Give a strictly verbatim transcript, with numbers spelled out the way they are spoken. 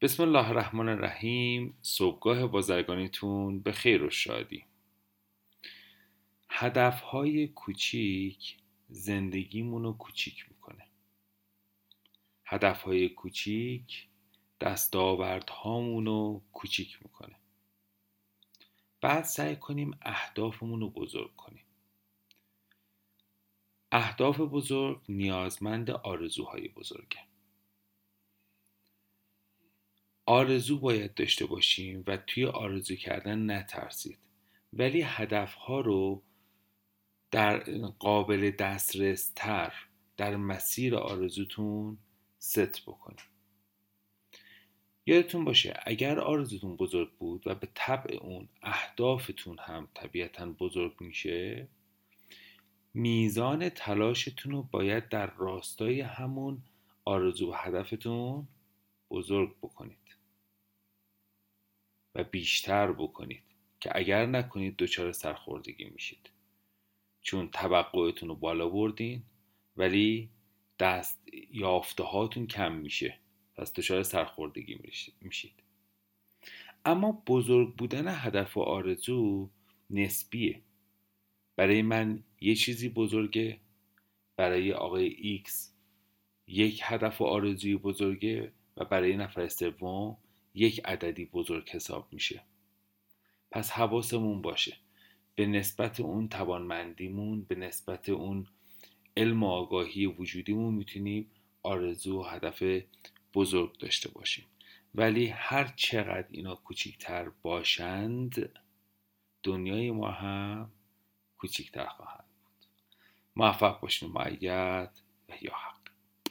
بسم الله الرحمن الرحیم. صبحگاه بازرگانیتون به خیر و شادی. هدفهای کوچیک زندگیمونو کوچیک میکنه. هدفهای کوچیک دستاوردهامونو کوچیک میکنه. بعد سعی کنیم اهدافمونو بزرگ کنیم. اهداف بزرگ نیازمند آرزوهای بزرگه. آرزو باید داشته باشیم و توی آرزو کردن نترسید، ولی هدفها رو در قابل دسترس تر در مسیر آرزوتون ست بکنید. یادتون باشه اگر آرزوتون بزرگ بود و به طبع اون اهدافتون هم طبیعتاً بزرگ میشه، میزان تلاشتون رو باید در راستای همون آرزو و هدفتون بزرگ بکنید و بیشتر بکنید که اگر نکنید دچار سرخوردگی میشید، چون توقعتون رو بالا بردین ولی دست یافته هاتون کم میشه، پس دچار سرخوردگی میشید. اما بزرگ بودن هدف و آرزو نسبیه. برای من یه چیزی بزرگه، برای آقای ایکس یک هدف و آرزوی بزرگه و برای نفر سوم یک عددی بزرگ حساب میشه. پس حواسمون باشه به نسبت اون توانمندیمون، به نسبت اون علم و آگاهی وجودیمون میتونیم آرزو و هدف بزرگ داشته باشیم، ولی هر چقدر اینا کوچیکتر باشند دنیای ما هم کوچیکتر خواهند بود. موفق باشیم. مؤید و یا حق.